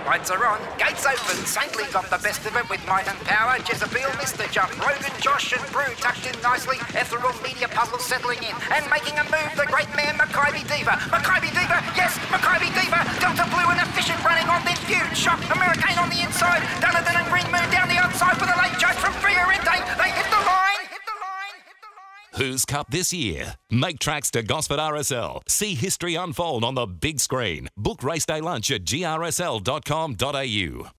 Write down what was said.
Lights are on, gates open, Saintly got the best of it with might and power. Jezebel missed the jump, Rogan, Josh and Brew tucked in nicely. Ethereal Media Puzzle settling in and making a move, the great man Makybe Diva. Makybe Diva, yes, Makybe Diva. Delta Blue and Efficient running on, then Feud, Shock, Americane on the inside. Dunadan and Green Moon down the outside with a late chase from Friorente. They hit the line. Who's Cup this year? Make tracks to Gosford RSL. See history unfold on the big screen. Book race day lunch at grsl.com.au.